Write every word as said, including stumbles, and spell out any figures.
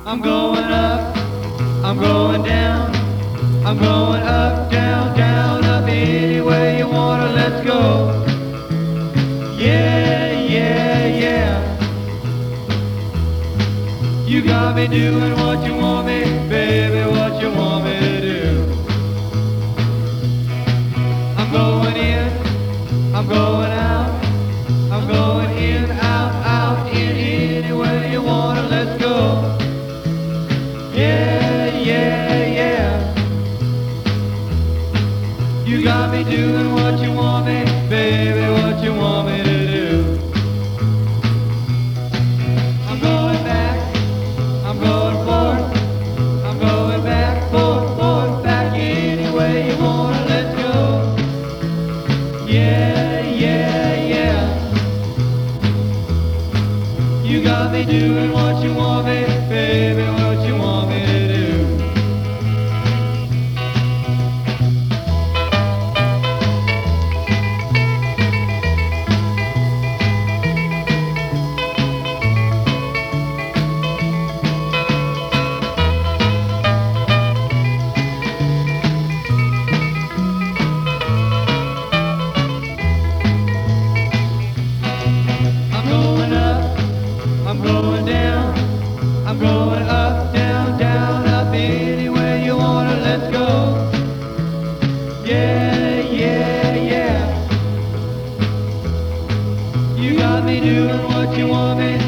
I'm going up, I'm going down, I'm going up, down, down, up, any way you wanna, let's go. Yeah, yeah, yeah. You got me doing what you want me, baby, what you want me to do. I'm going in, I'm going out, I'm going in, out, out, in, any way you wanna, let's go. Yeah, yeah, yeah. You got me doing what you want me, baby, what you want me to do. I'm going back, I'm going forth, I'm going back, forth, forth, back, any way you wanna, let's go. Yeah, yeah, yeah. You got me doing what you want me, baby, what you want me to do. I'm going up, I'm going down, I'm going up, down, down, up, any way you wanna, let's go. Yeah, yeah, yeah. You got me doing what you want me,